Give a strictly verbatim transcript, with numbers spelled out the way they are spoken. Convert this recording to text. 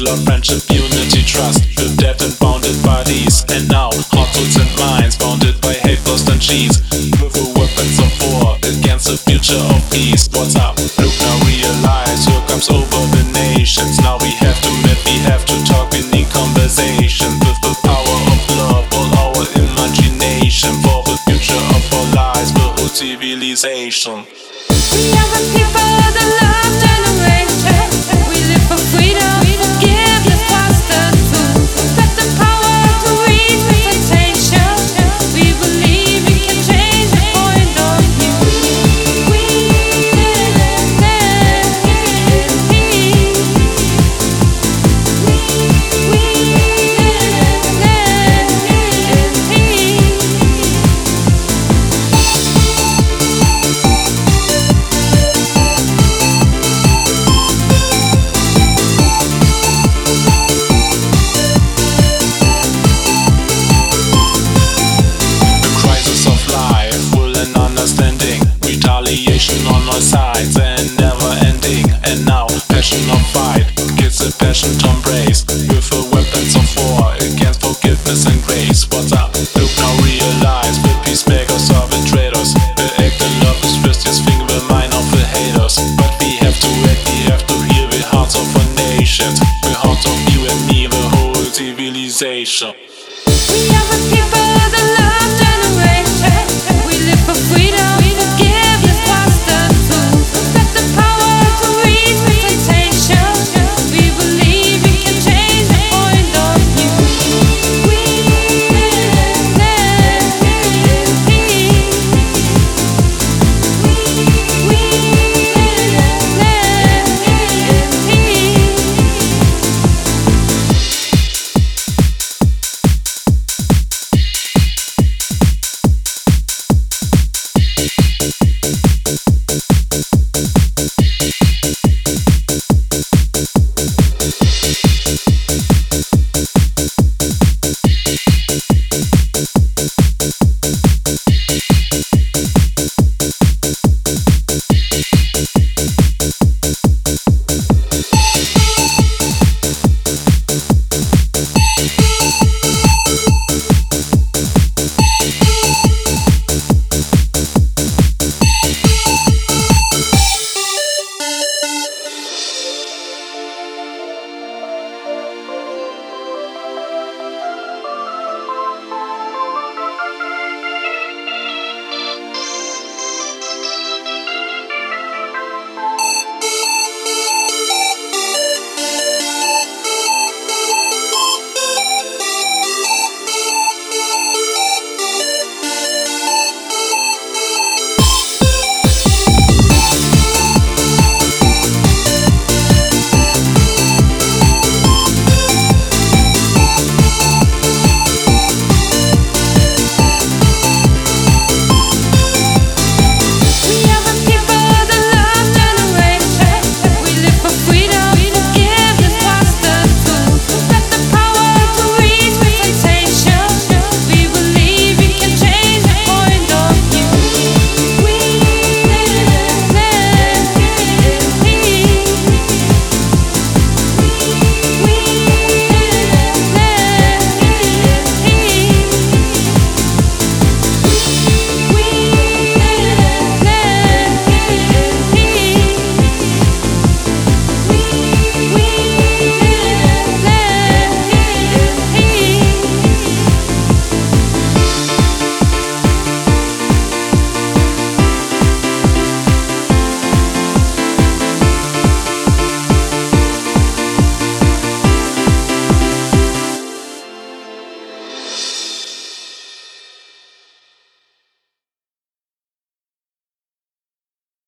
love, friendship, unity, trust. With dead and bounded bodies. And now, hearts, souls and minds bounded by hate, lust and cheese. With the weapons of war against the future of peace. What's up? Look now, realize who comes over the nations. Now we have to meet, we have to talk, we need conversation. With the power of love, all our imagination. For the future of our lives, the whole civilization. We are the people of the love generation. We live for freedom, forgiveness, past the truth. Got the power to reach representation. We believe we can change the point of view. We live in peace. We live in peace. Retaliation on all sides and never ending. And now, passion of fight, kids a passion to embrace. With the weapons of war against forgiveness and grace. What's up? Look now, realize the peacemakers are the traitors. The act in love is just finger